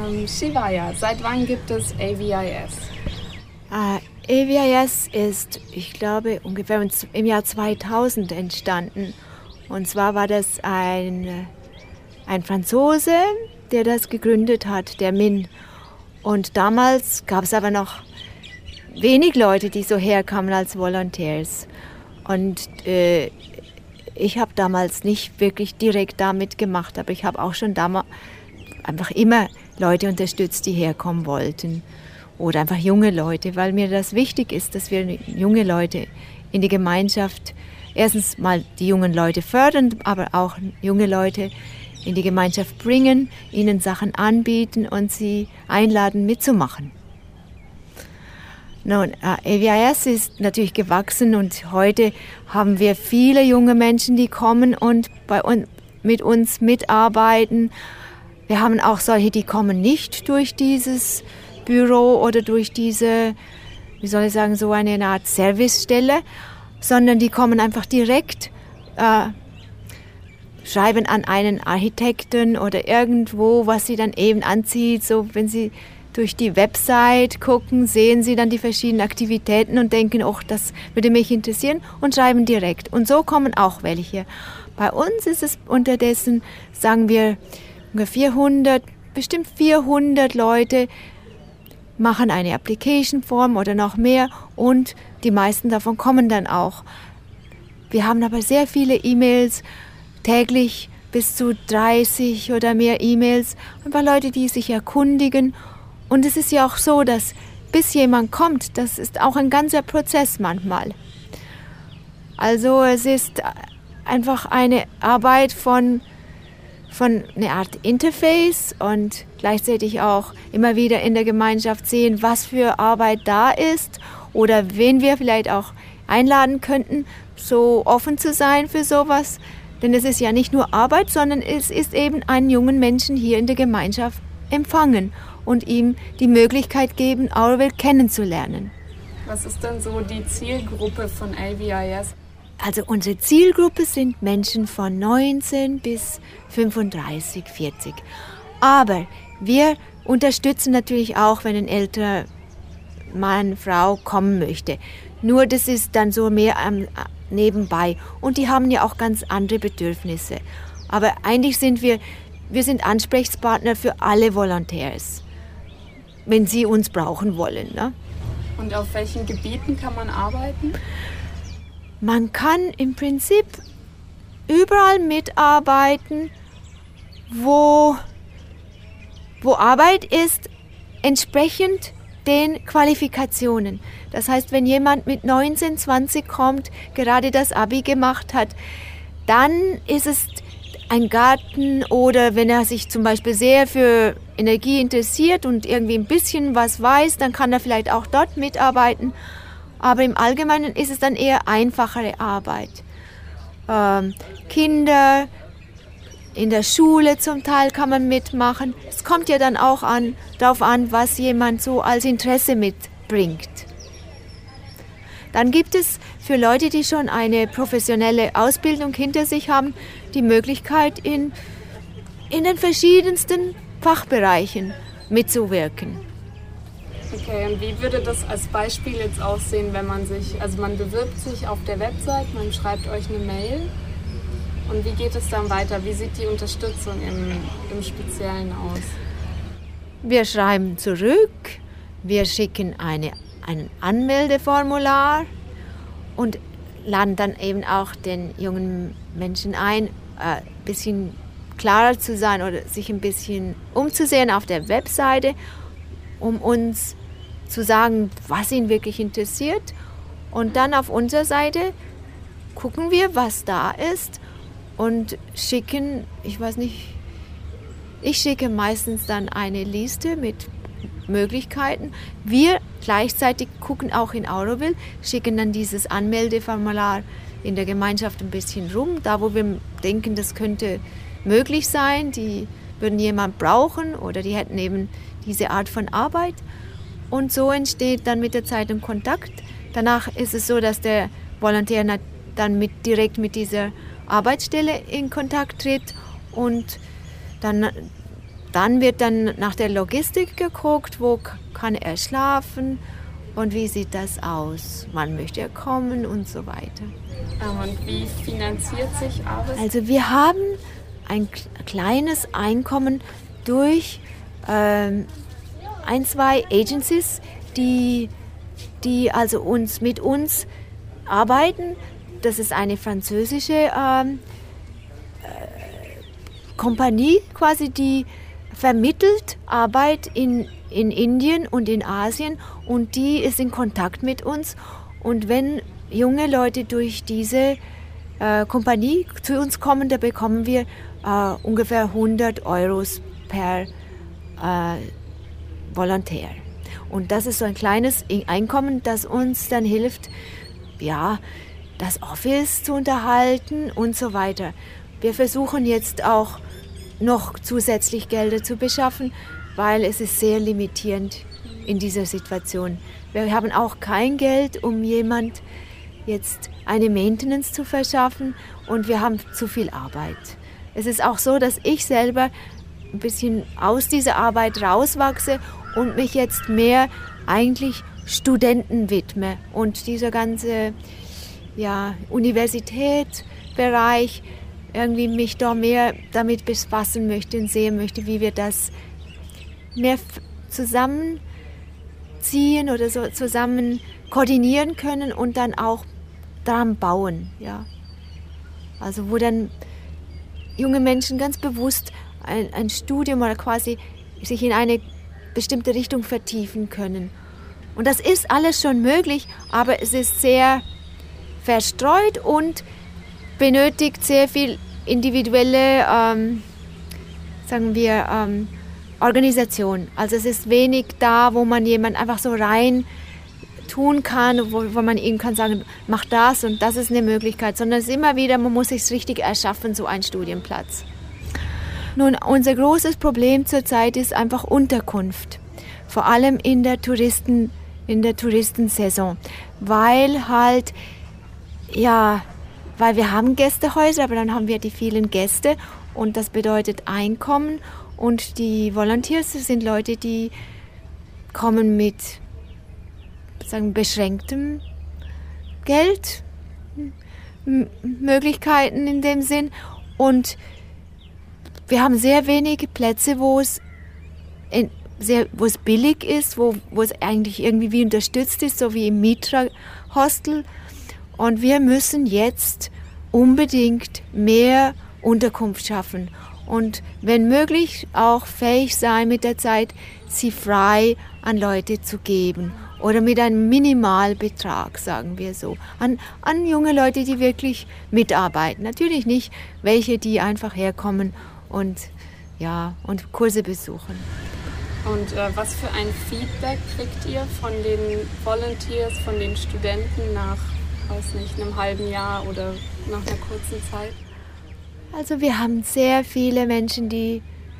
Shivaya, seit wann gibt es AVIS? AVIS ist, ich glaube, ungefähr im Jahr 2000 entstanden. Und zwar war das ein Franzose, der das gegründet hat, der Min. Und damals gab es aber noch wenig Leute, die so herkamen als Volunteers. Und ich habe damals nicht wirklich direkt damit gemacht, aber ich habe auch schon damals einfach immer Leute unterstützt, die herkommen wollten. Oder einfach junge Leute, weil mir das wichtig ist, dass wir junge Leute in die Gemeinschaft, erstens mal die jungen Leute fördern, aber auch junge Leute in die Gemeinschaft bringen, ihnen Sachen anbieten und sie einladen, mitzumachen. Nun, AVIS ist natürlich gewachsen und heute haben wir viele junge Menschen, die kommen und mit uns mitarbeiten. Wir haben auch solche, die kommen nicht durch dieses Büro oder durch diese, wie soll ich sagen, so eine Art Servicestelle, sondern die kommen einfach direkt, schreiben an einen Architekten oder irgendwo, was sie dann eben anzieht. So, wenn sie durch die Website gucken, sehen sie dann die verschiedenen Aktivitäten und denken, oh, das würde mich interessieren und schreiben direkt. Und so kommen auch welche. Bei uns ist es unterdessen, sagen wir, ungefähr 400 Leute machen eine Application Form oder noch mehr und die meisten davon kommen dann auch. Wir haben aber sehr viele E-Mails, täglich bis zu 30 oder mehr E-Mails, einfach Leute, die sich erkundigen. Und es ist ja auch so, dass bis jemand kommt, das ist auch ein ganzer Prozess manchmal. Also es ist einfach eine Arbeit von einer Art Interface und gleichzeitig auch immer wieder in der Gemeinschaft sehen, was für Arbeit da ist oder wen wir vielleicht auch einladen könnten, so offen zu sein für sowas. Denn es ist ja nicht nur Arbeit, sondern es ist eben einen jungen Menschen hier in der Gemeinschaft empfangen und ihm die Möglichkeit geben, Auroville kennenzulernen. Was ist denn so die Zielgruppe von AVIS? Also unsere Zielgruppe sind Menschen von 19 bis 35, 40. Aber wir unterstützen natürlich auch, wenn ein älterer Mann, Frau kommen möchte. Nur das ist dann so mehr nebenbei. Und die haben ja auch ganz andere Bedürfnisse. Aber eigentlich sind wir sind Ansprechpartner für alle Volunteers, wenn sie uns brauchen wollen. Ne? Und auf welchen Gebieten kann man arbeiten? Man kann im Prinzip überall mitarbeiten, wo Arbeit ist, entsprechend den Qualifikationen. Das heißt, wenn jemand mit 19, 20 kommt, gerade das Abi gemacht hat, dann ist es ein Garten oder wenn er sich zum Beispiel sehr für Energie interessiert und irgendwie ein bisschen was weiß, dann kann er vielleicht auch dort mitarbeiten. Aber im Allgemeinen ist es dann eher einfachere Arbeit. Kinder, in der Schule zum Teil kann man mitmachen. Es kommt ja dann auch darauf an, was jemand so als Interesse mitbringt. Dann gibt es für Leute, die schon eine professionelle Ausbildung hinter sich haben, die Möglichkeit, in den verschiedensten Fachbereichen mitzuwirken. Okay, und wie würde das als Beispiel jetzt aussehen, wenn man bewirbt sich auf der Website, man schreibt euch eine Mail und wie geht es dann weiter? Wie sieht die Unterstützung im Speziellen aus? Wir schreiben zurück, wir schicken ein Anmeldeformular und laden dann eben auch den jungen Menschen ein, ein bisschen klarer zu sein oder sich ein bisschen umzusehen auf der Webseite, um uns zu sagen, was ihn wirklich interessiert. Und dann auf unserer Seite gucken wir, was da ist und schicken, ich schicke meistens dann eine Liste mit Möglichkeiten. Wir gleichzeitig gucken auch in Auroville, schicken dann dieses Anmeldeformular in der Gemeinschaft ein bisschen rum, da wo wir denken, das könnte möglich sein, die würden jemand brauchen oder die hätten eben diese Art von Arbeit. Und so entsteht dann mit der Zeit ein Kontakt. Danach ist es so, dass der Volontär dann direkt mit dieser Arbeitsstelle in Kontakt tritt und dann dann wird dann nach der Logistik geguckt, wo kann er schlafen und wie sieht das aus, wann möchte er kommen und so weiter. Und wie finanziert sich Ares? Also wir haben ein kleines Einkommen durch 1, 2 Agencies, die also mit uns arbeiten. Das ist eine französische Kompanie quasi, die vermittelt Arbeit in Indien und in Asien und die ist in Kontakt mit uns. Und wenn junge Leute durch diese Kompanie zu uns kommen, da bekommen wir ungefähr 100 € per Volontär. Und das ist so ein kleines Einkommen, das uns dann hilft, ja, das Office zu unterhalten und so weiter. Wir versuchen jetzt auch noch zusätzlich Gelder zu beschaffen, weil es ist sehr limitierend in dieser Situation. Wir haben auch kein Geld, um jemand jetzt eine Maintenance zu verschaffen und wir haben zu viel Arbeit. Es ist auch so, dass ich selber ein bisschen aus dieser Arbeit rauswachse und mich jetzt mehr eigentlich Studenten widme und dieser ganze Universitätsbereich irgendwie mich da mehr damit befassen möchte und sehen möchte, wie wir das mehr zusammenziehen oder so zusammen koordinieren können und dann auch daran bauen. Ja. Also wo dann junge Menschen ganz bewusst ein Studium oder quasi sich in eine bestimmte Richtung vertiefen können. Und das ist alles schon möglich, aber es ist sehr verstreut und benötigt sehr viel individuelle, Organisation. Also es ist wenig da, wo man jemand einfach so rein tun kann, wo man ihm kann sagen, mach das und das ist eine Möglichkeit, sondern es ist immer wieder, man muss sich richtig erschaffen, so ein Studienplatz. Nun, unser großes Problem zurzeit ist einfach Unterkunft, vor allem in der Touristensaison, weil wir haben Gästehäuser, aber dann haben wir die vielen Gäste und das bedeutet Einkommen und die Volunteers sind Leute, die kommen mit beschränktem Geld, Möglichkeiten in dem Sinn und wir haben sehr wenige Plätze, wo es billig ist, wo es eigentlich irgendwie wie unterstützt ist, so wie im Mitra-Hostel. Und wir müssen jetzt unbedingt mehr Unterkunft schaffen und wenn möglich auch fähig sein, mit der Zeit sie frei an Leute zu geben oder mit einem Minimalbetrag, sagen wir so, an junge Leute, die wirklich mitarbeiten. Natürlich nicht welche, die einfach herkommen und Kurse besuchen. Und was für ein Feedback kriegt ihr von den Volunteers, von den Studenten nach, einem halben Jahr oder nach einer kurzen Zeit? Also wir haben sehr viele Menschen, die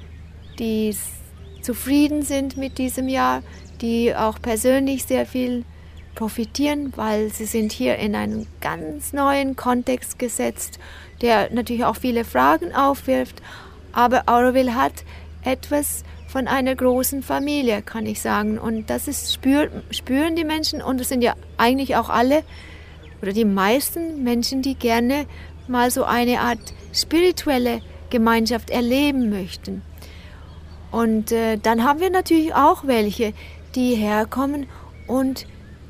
zufrieden sind mit diesem Jahr, die auch persönlich sehr viel profitieren, weil sie sind hier in einen ganz neuen Kontext gesetzt, der natürlich auch viele Fragen aufwirft. Aber Auroville hat etwas von einer großen Familie, kann ich sagen. Und das spüren die Menschen und das sind ja eigentlich auch alle oder die meisten Menschen, die gerne mal so eine Art spirituelle Gemeinschaft erleben möchten. Und dann haben wir natürlich auch welche, die herkommen und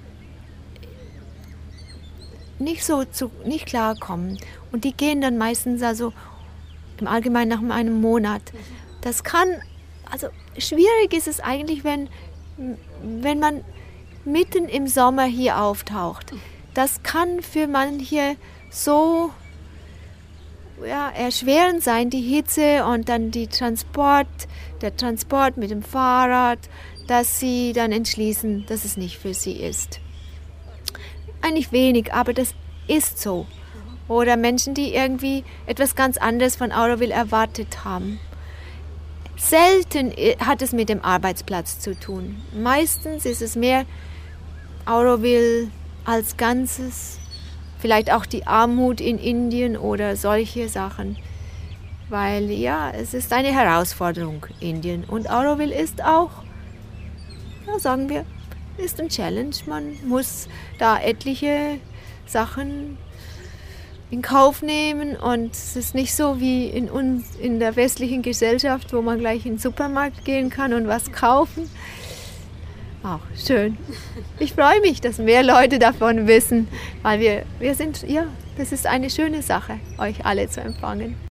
nicht klarkommen. Und die gehen dann meistens also im Allgemeinen nach einem Monat. Das kann, also schwierig ist es eigentlich, wenn man mitten im Sommer hier auftaucht. Das kann für manche so erschwerend sein, die Hitze und dann der Transport mit dem Fahrrad, dass sie dann entschließen, dass es nicht für sie ist. Eigentlich wenig, aber das ist so. Oder Menschen, die irgendwie etwas ganz anderes von Auroville erwartet haben. Selten hat es mit dem Arbeitsplatz zu tun. Meistens ist es mehr Auroville als Ganzes, vielleicht auch die Armut in Indien oder solche Sachen. weil ja, es ist eine Herausforderung, Indien. Und Auroville ist auch, ja, sagen wir, ist ein Challenge. Man muss da etliche Sachen in Kauf nehmen und es ist nicht so wie in der westlichen Gesellschaft, wo man gleich in den Supermarkt gehen kann und was kaufen. Auch schön. Ich freue mich, dass mehr Leute davon wissen, weil wir sind, ja, das ist eine schöne Sache, euch alle zu empfangen.